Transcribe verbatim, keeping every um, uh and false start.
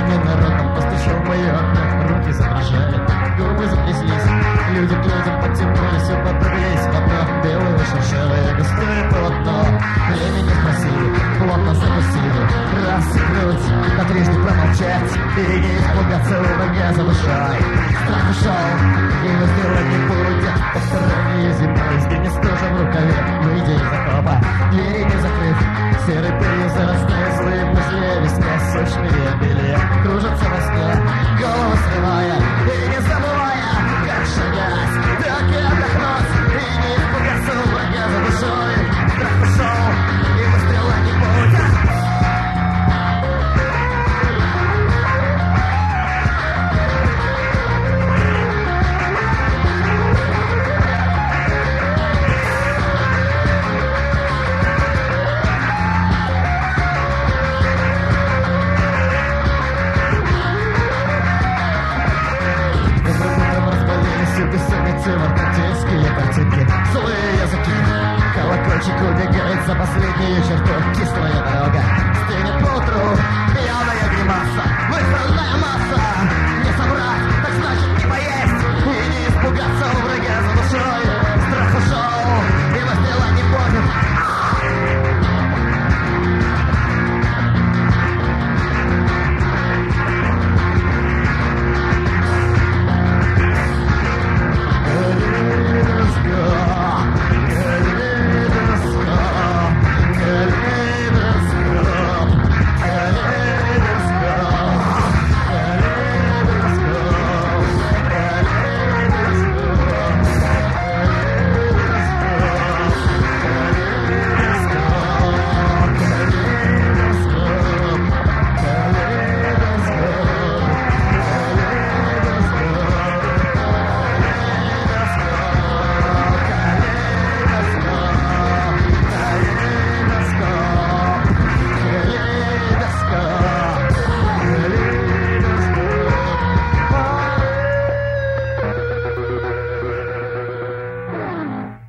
ненароком постучал в мои окна. Руки задрожали, губы затряслись, люди к людям подтянулись и подобрались в окно. Белые шершавые густое полотно. Времени спросили, плотно запустили. Раз сыгнуть, на трижды промолчать и не испугаться врага за душой. Страх ушел, и мы сделать не будем. Посторонние зимой, с денис тоже в рукаве. Выйди из окопа, двери не закрыв. Серый пылью зарастая злые мысли. Весна сочные белья кружатся во сне. Голову срывая и не забывая, как шагать, так и отдохнуть. И не испугаться врага за душой. Страх ушел, и мы сделать не будем. Бессонницы, мартинские картинки, злые языки. Колокольчик убегает за последнюю черту. Кислая дорога стынет поутру. Пьяная гримаса, мы странная масса. Не собрать, так значит